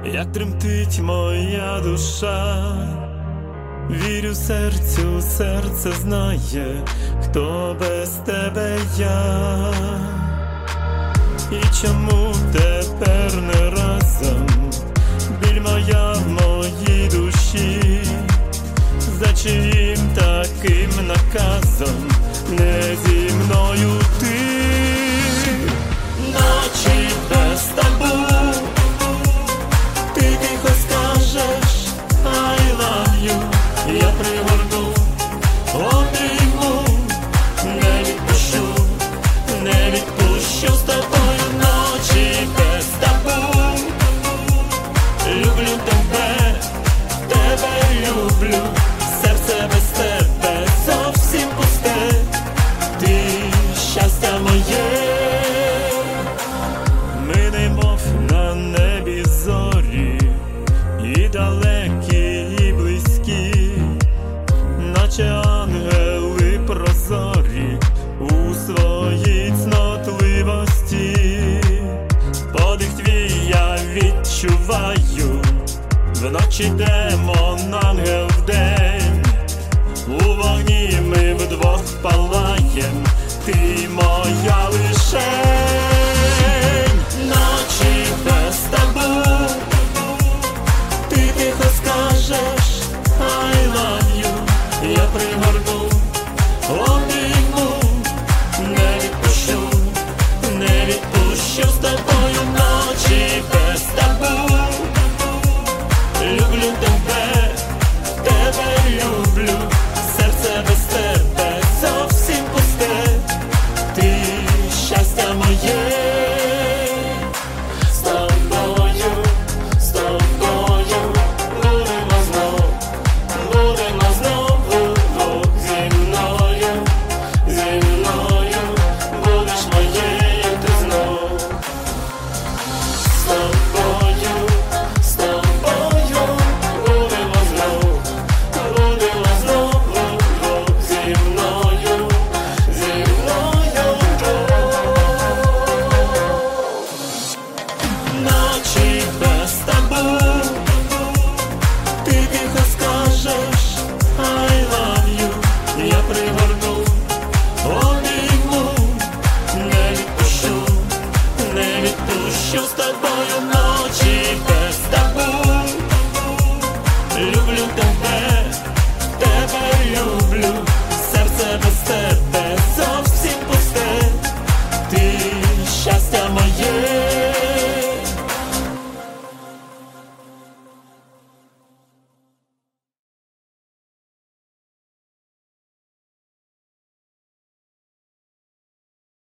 як тремтить моя душа. Вірю серцю, серце знає, хто без тебе я. І чому тепер не разом? Біль моя в моїй душі, за чиїм таким наказом не зі мною ти? Ночі без табу, ти тихо скажеш I love you, я пригорну, обійму, не відпущу, не відпущу з тобою. Ночі без табу, люблю тебе, тебе люблю, серце без тебе зовсім пусте, ти щастя моє. Ми немов на небі зорі, і далекі, і близькі, наче ангели прозорі у своїй цнотливості. Подих твій я відчуваю, вночі демон, ангел вдень. У вогні ми вдвох палаєм, ти моя лише.